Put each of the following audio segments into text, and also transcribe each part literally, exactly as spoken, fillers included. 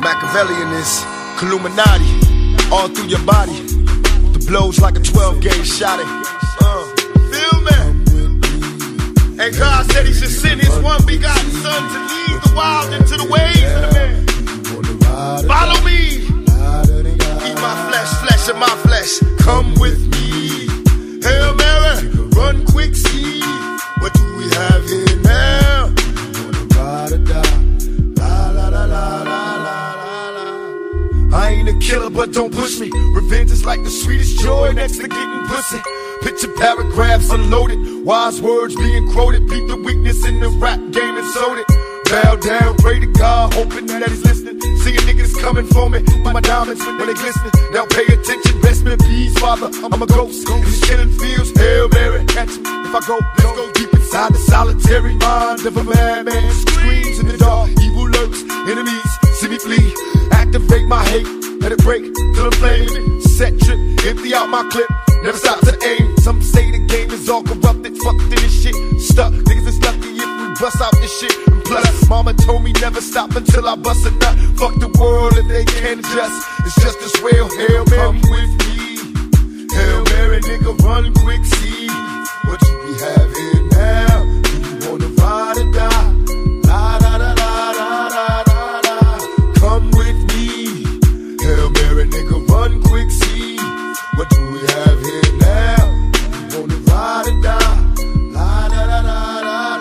Machiavellian is Illuminati, all through your body. The blows like a twelve gauge shot it. Uh, feel me? And God said he should send his one begotten son to lead the wild into the ways of the man. Follow me. Eat my flesh, flesh of my flesh. Come with me. Hail Mary, run quick, see. What do we have here now? Ride or die. La la la la la la la. I ain't a killer, but don't push me. Revenge is like the sweetest joy next to getting pussy. Picture paragraphs unloaded, wise words being quoted. Beat the weakness in the rap game and sold it. Bow down, pray to God, hoping that he's listening. Seeing niggas coming for me, with my diamonds when they glisten. Now pay attention, rest in peace, Father. I'm a ghost, these killing fields. Hail Mary, catch me if I go. Let's go deep inside the solitary mind of a madman. Screams in the dark, evil lurks, enemies see me flee. Activate my hate, let it break till I'm flaming. Set trip, empty out my clip. Never stop to aim. Some say the game is all corrupted. Fucked in this shit. Stuck. Niggas is lucky if we bust out this shit. And plus, mama told me never stop until I bust a nut. Fuck the world if they can't adjust. It's just as well. Hail Mary, come with me. Hail Mary, nigga, run quick, see what you we have here now. Do you wanna ride or die? La da da da da da da da. Come with me. Hail Mary, nigga, run quick, see what do we have here now? You wanna ride or die? La da da da da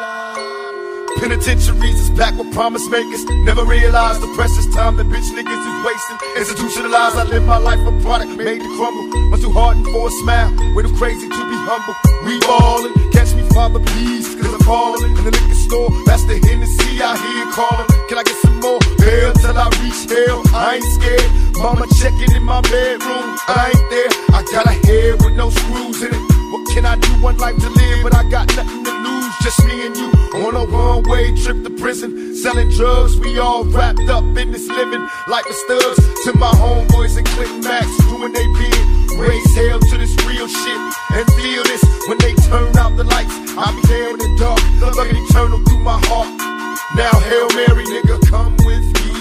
da. Penitentiaries is back with promise makers. Never realized the precious time that bitch niggas is wasting. Institutionalized, I live my life a product made to crumble. Must too hardened for a smile, way too crazy to be humble. We ballin', catch me Father please, cause I'm callin'. In the liquor store, that's the Hennessy I hear callin'. Can I get some more? Hell till I reach hell, I ain't scared. Mama checking in my bedroom, I ain't there. I got a head with no screws in it. What can I do? One life to live, but I got nothing to lose. Just me and you on a one-way trip to prison. Selling drugs, we all wrapped up in this living like the studs. To my homeboys and Clinton Max, doing they bid. Raise hell to this real shit and feel this when they turn out the lights. I'll be there in the dark, looking eternal through my heart. Now Hail Mary, nigga, come with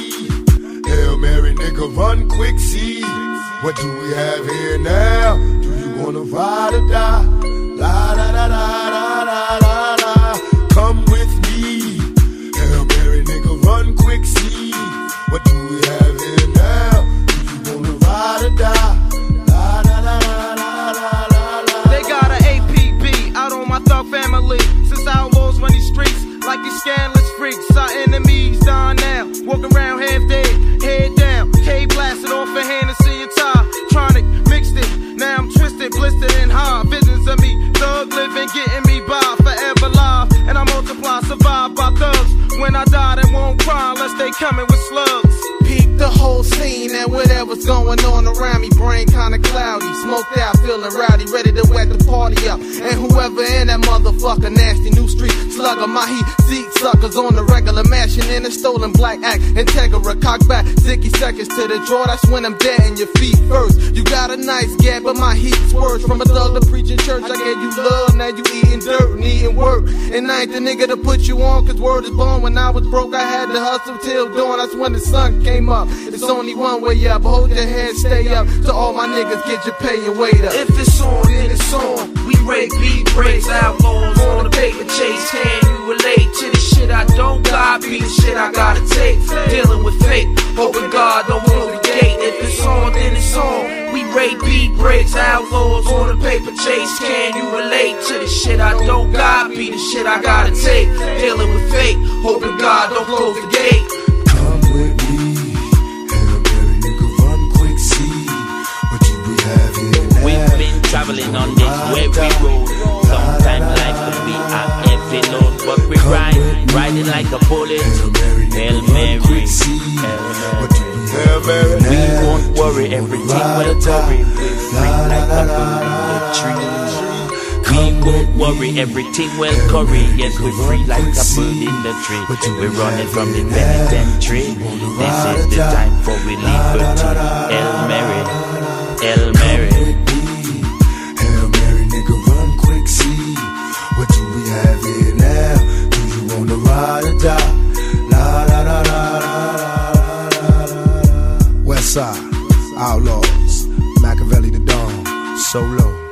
me. Hail Mary, nigga, run quick, see what do we have here now? Do you wanna ride or die? La da da da da da da da. Come with me. Hail Mary, nigga, run quick, see what do we have here now? Do you wanna ride or die? La da da da da da da da. They got an A P B out on my thug family. Since outlaws run these streets like these scandalous freaks. Our enemies dying now, walking around half dead, head down. K blasted off a Hennessy and tie. Tronic mixed it, now I'm twisted, blistered and high. Visions of me, thug living, getting me by, forever live. And I multiply, survive by thugs. When I die, they won't cry unless they coming with slugs. Peep the whole scene and whatever's going on around me. Brain kinda cloudy, smoked out, feeling rowdy, ready to wet the party up. And whoever in that motherfucker, nasty new street slugger, my heat seat suckers on the regular, mashing in a stolen black act. Integra, cock back, sticky seconds to the draw. That's when I'm dead in your feet first. You got a nice gap, but my heat's worse. From a thug to preaching church, I gave you love, now you eating dirt, needing work. And I ain't the nigga to put you on, cause word is born. When I was broke, I had to hustle till dawn. That's when the sun came up. It's only one way up, hold your head, stay up. To all my niggas, get your pay and wait up. If it's on, then it's on. We break beat breaks, outlaws on the paper chase. Can you relate to the shit I don't got? Be the shit I gotta take. Dealing with fate, hoping God don't close the gate. If it's on, then it's on. We rate beat breaks, outlaws on the paper chase. Can you relate to the shit I don't got? Be the shit I gotta take. Dealing with fate, hoping God don't close the gate. Come with me. Hail Mary, nigga, run quick, see what do we have here now? We've been traveling on this weary road. Sometimes life can be a heavy load, but we ride, riding like a bullet. Hail Mary, Hail nigga, Mary, run quick, see what do we have here now? we won't worry, everything will worry. We're free like a bird in the tree. We won't worry, everything will curry. Yes, we're free like a bird in the tree. We're running from the penitentiary. This is the time for we liberty. Hail Mary, Hail Mary. Hail Mary, nigga, run quick, see what do we have here now? Do you wanna ride or die? La la la la la la la la. Westside, Outlaws, Machiavelli the Don, Solo.